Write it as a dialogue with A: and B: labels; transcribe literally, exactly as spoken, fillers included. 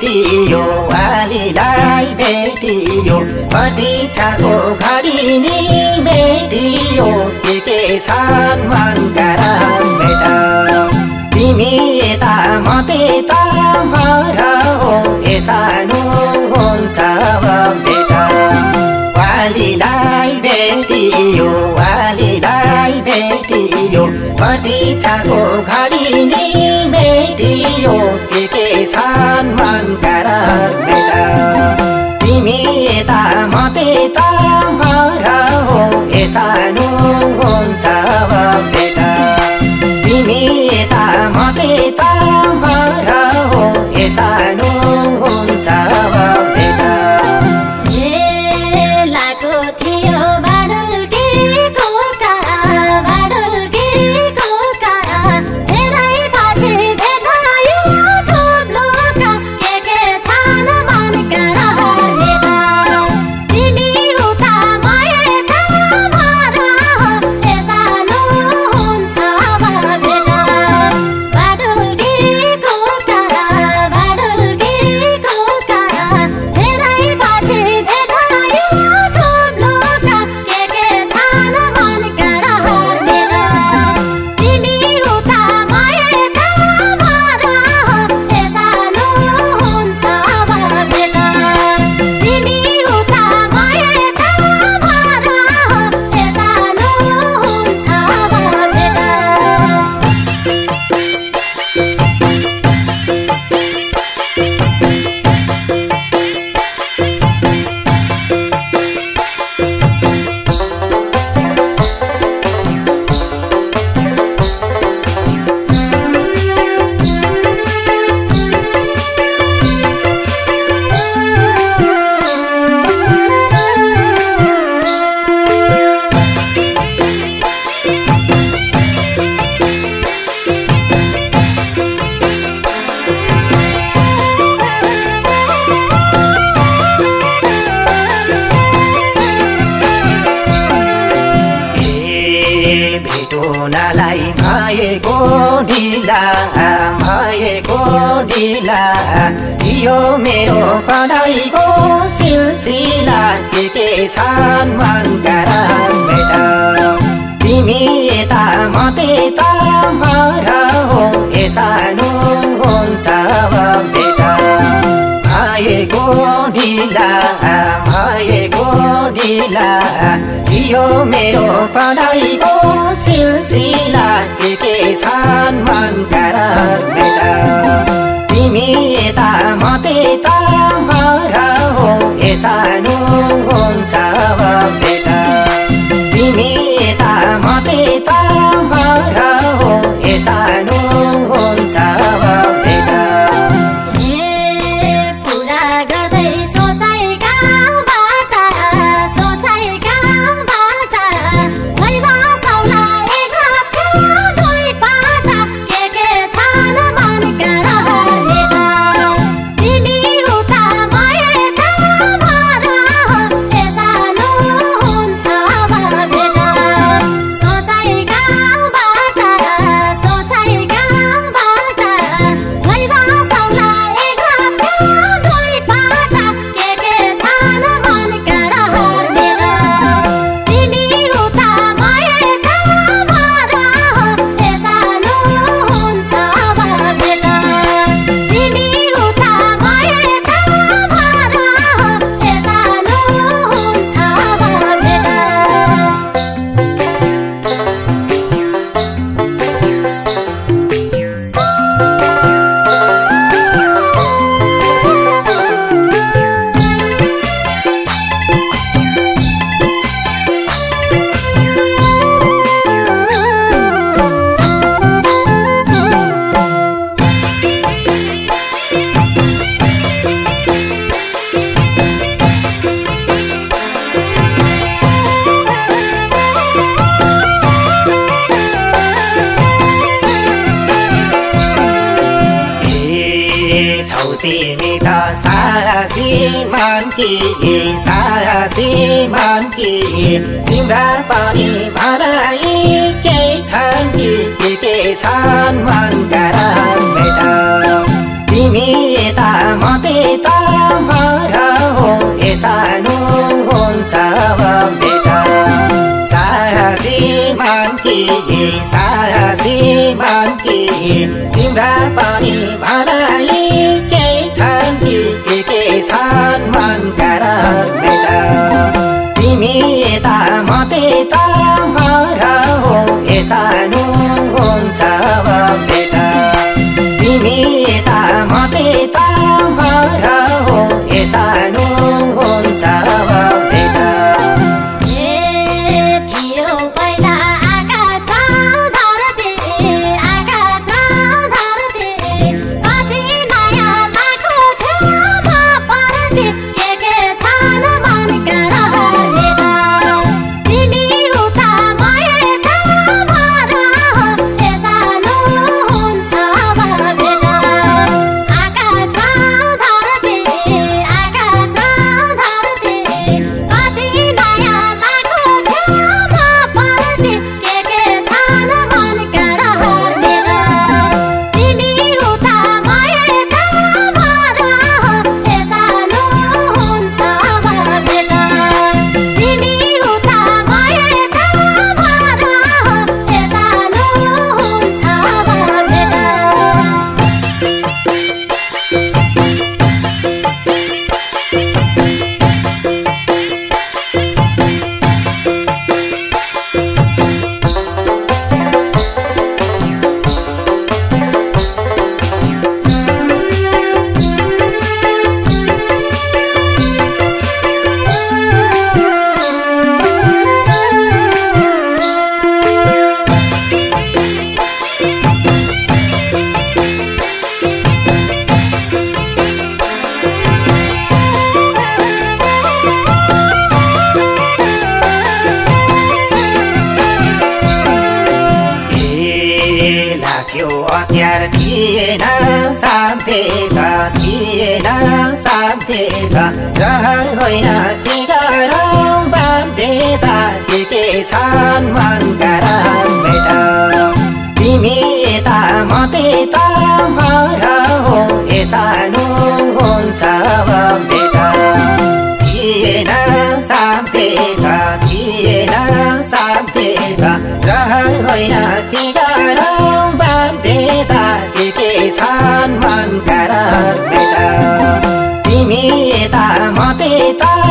A: भेटियो वालीलाई भेटियो प्रतीक्षाको घडी नि भेटियो के के छन् मनका बेटा तिमी यता म त्यता भर हो ए सानो हुन्छ बेटा वालीलाई भेटियो वालीलाई भेटियो प्रतीक्षाको घडी नि भेटियो के के छन् मनका बेटा तिमी यता म त्यता भर हो ए सानो हुन्छ बेटा तिमी यता म त्यता भर हो ए सानो हुन्छ बेटा भेटोनालाई भएको ढिला भएको ढिला यो मेरो पढाइको सिलसिला के के छन् मनका बेटा तिमी यता म त्यता भर हो ए सानो हुन्छ बेटा भएको ढिला भएको ढिला यो मेरो पढाइको सिलसिला के के छन् मनका बेटा तिमी यता म त्यता भर हो ए सानो हुन्छ बेटा तिमी यता म त्यता भर हो ए सानो हुन्छ बेटा तिमी त साहसी मानकी साहसी मानकी तिम्रा पनि भनाइ केही छन् कि के के छन् मनका बेटा तिमी यता म सानो हुन्छ बेटा साहसी मानकी साहसी मानकी तिम्रा पनि भनाइ केही छन् कि के के छन् मनका र बेटा तिमी यता म त्यता घर हो ए सानो हुन्छ बेटा तिमी यता म त्यता घर हो ए सानो हुन्छ बेटा अत्यार थिएन शान्तिका थिएन शान्तिका रहर होइन के गरौँ बाध्यता के के छन् मनका बेटा तिमी यता म त्यता घर हो ए सानो हुन्छ बेटा थिएन शान्तिका थिएन शान्तिका रहर होइन के गरौँ बाध्यता के के छन् मनका बेटा तिमी यता म त्यता